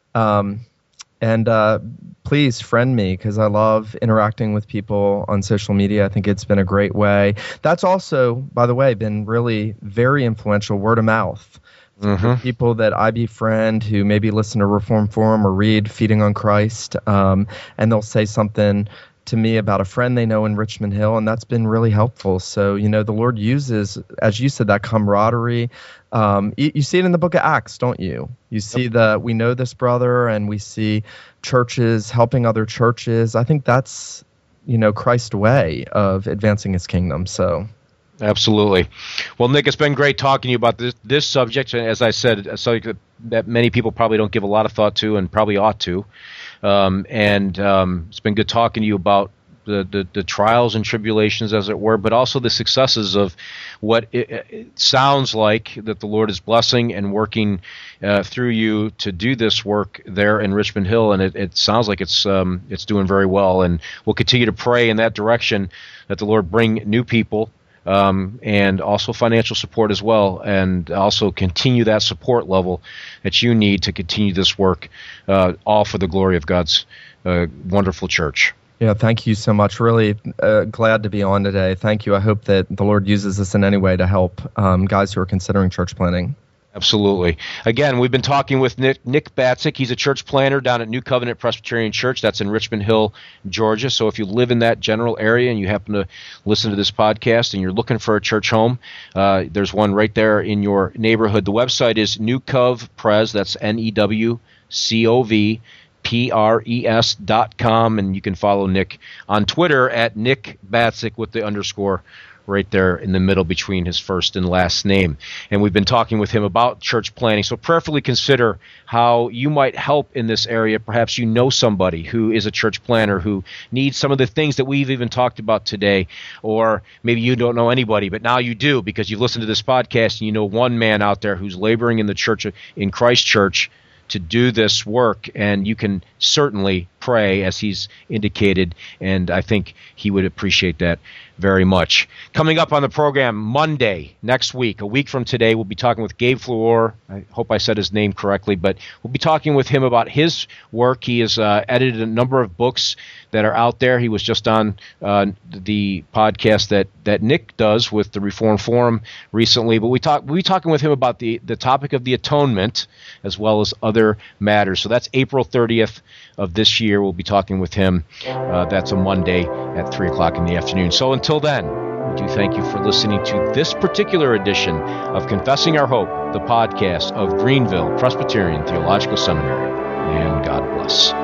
Um, and uh, please friend me, because I love interacting with people on social media. I think it's been a great way. That's also, by the way, been really very influential, word of mouth. Mm-hmm. People that I befriend who maybe listen to Reform Forum or read Feeding on Christ, um, and they'll say something to me about a friend they know in Richmond Hill, and that's been really helpful. So, you know, the Lord uses, as you said, that camaraderie. Um, you, you see it in the book of Acts, don't you? You see yep. the, we know this brother, and we see churches helping other churches. I think that's, you know, Christ's way of advancing his kingdom. So, absolutely. Well, Nick, it's been great talking to you about this this subject. As I said, a subject that many people probably don't give a lot of thought to, and probably ought to. Um, and um, it's been good talking to you about the, the, the trials and tribulations, as it were, but also the successes of what it, it sounds like that the Lord is blessing and working uh, through you to do this work there in Richmond Hill. And it, it sounds like it's um, it's doing very well. And we'll continue to pray in that direction, that the Lord bring new people, Um, and also financial support as well, and also continue that support level that you need to continue this work, uh, all for the glory of God's uh, wonderful church. Yeah, thank you so much. Really uh, glad to be on today. Thank you. I hope that the Lord uses this in any way to help um, guys who are considering church planning. Absolutely. Again, we've been talking with Nick, Nick Batzik. He's a church planner down at New Covenant Presbyterian Church. That's in Richmond Hill, Georgia. So if you live in that general area and you happen to listen to this podcast and you're looking for a church home, uh, there's one right there in your neighborhood. The website is New Cov Pres. That's N E W C O V P R E S dot com. And you can follow Nick on Twitter at Nick Batzik with the underscore right there in the middle between his first and last name. And we've been talking with him about church planning. So prayerfully consider how you might help in this area. Perhaps you know somebody who is a church planner who needs some of the things that we've even talked about today. Or maybe you don't know anybody, but now you do, because you've listened to this podcast and you know one man out there who's laboring in the church, in Christ Church, to do this work, and you can certainly pray as he's indicated, and I think he would appreciate that very much. Coming up on the program Monday next week, a week from today, we'll be talking with Gabe Fleur. I hope I said his name correctly, but we'll be talking with him about his work. He has uh, edited a number of books that are out there. He was just on uh, the podcast that, that Nick does with the Reform Forum recently, but we talk, we'll be talking with him about the, the topic of the atonement as well as other matters. So that's April thirtieth of this year. We'll be talking with him. Uh, that's a Monday at three o'clock in the afternoon. So until then, we do thank you for listening to this particular edition of Confessing Our Hope, the podcast of Greenville Presbyterian Theological Seminary. And God bless.